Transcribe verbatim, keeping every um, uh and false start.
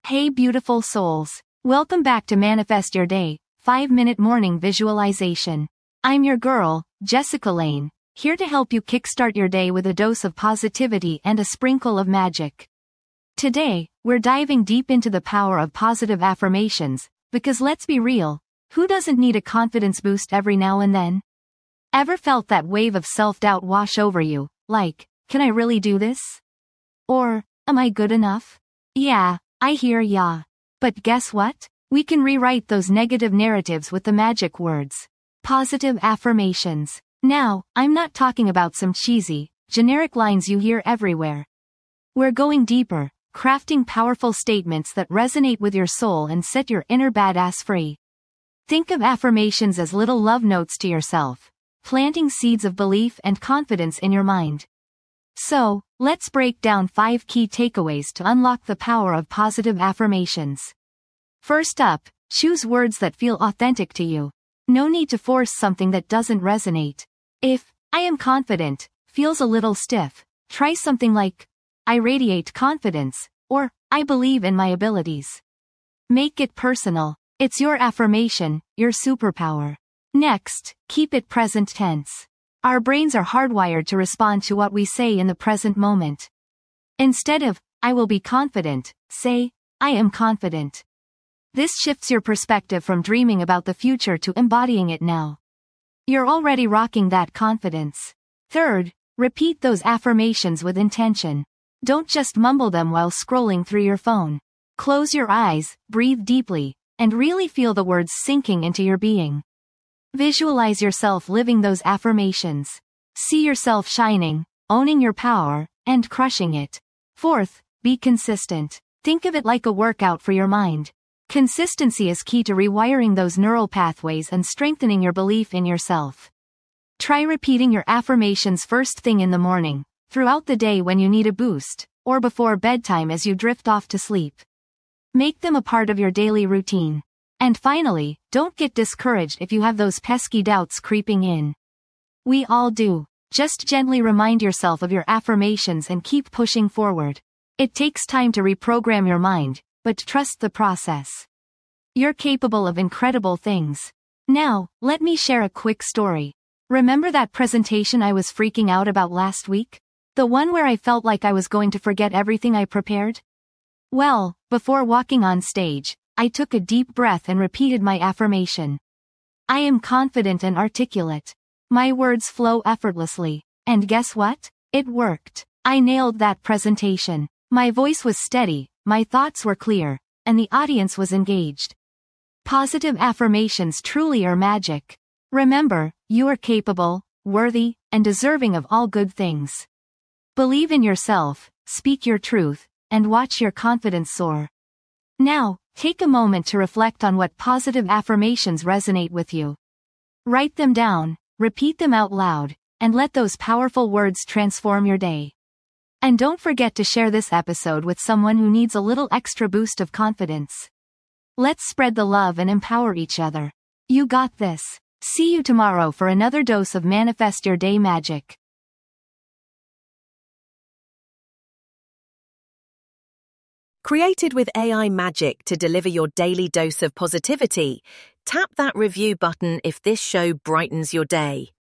Hey beautiful souls, welcome back to Manifest Your Day, five minute morning visualization. I'm your girl, Jessica Lane, here to help you kickstart your day with a dose of positivity and a sprinkle of magic. Today, we're diving deep into the power of positive affirmations, because let's be real, who doesn't need a confidence boost every now and then? Ever felt that wave of self-doubt wash over you, like, can I really do this? Or, am I good enough? Yeah, I hear ya. But guess what? We can rewrite those negative narratives with the magic words. Positive affirmations. Now, I'm not talking about some cheesy, generic lines you hear everywhere. We're going deeper, crafting powerful statements that resonate with your soul and set your inner badass free. Think of affirmations as little love notes to yourself, planting seeds of belief and confidence in your mind. So, let's break down five key takeaways to unlock the power of positive affirmations. First up, choose words that feel authentic to you. No need to force something that doesn't resonate. If, I am confident, feels a little stiff, try something like, I radiate confidence, or, I believe in my abilities. Make it personal. It's your affirmation, your superpower. Next, keep it present tense. Our brains are hardwired to respond to what we say in the present moment. Instead of, I will be confident, say, I am confident. This shifts your perspective from dreaming about the future to embodying it now. You're already rocking that confidence. Third, repeat those affirmations with intention. Don't just mumble them while scrolling through your phone. Close your eyes, breathe deeply, and really feel the words sinking into your being. Visualize yourself living those affirmations. See yourself shining, owning your power, and crushing it. Fourth, be consistent. Think of it like a workout for your mind. Consistency is key to rewiring those neural pathways and strengthening your belief in yourself. Try repeating your affirmations first thing in the morning, throughout the day when you need a boost, or before bedtime as you drift off to sleep. Make them a part of your daily routine. And finally, don't get discouraged if you have those pesky doubts creeping in. We all do. Just gently remind yourself of your affirmations and keep pushing forward. It takes time to reprogram your mind, but trust the process. You're capable of incredible things. Now, let me share a quick story. Remember that presentation I was freaking out about last week? The one where I felt like I was going to forget everything I prepared? Well, before walking on stage, I took a deep breath and repeated my affirmation. I am confident and articulate. My words flow effortlessly. And guess what? It worked. I nailed that presentation. My voice was steady, my thoughts were clear, and the audience was engaged. Positive affirmations truly are magic. Remember, you are capable, worthy, and deserving of all good things. Believe in yourself, speak your truth, and watch your confidence soar. Now, take a moment to reflect on what positive affirmations resonate with you. Write them down, repeat them out loud, and let those powerful words transform your day. And don't forget to share this episode with someone who needs a little extra boost of confidence. Let's spread the love and empower each other. You got this. See you tomorrow for another dose of Manifest Your Day magic. Created with A I magic to deliver your daily dose of positivity, tap that review button if this show brightens your day.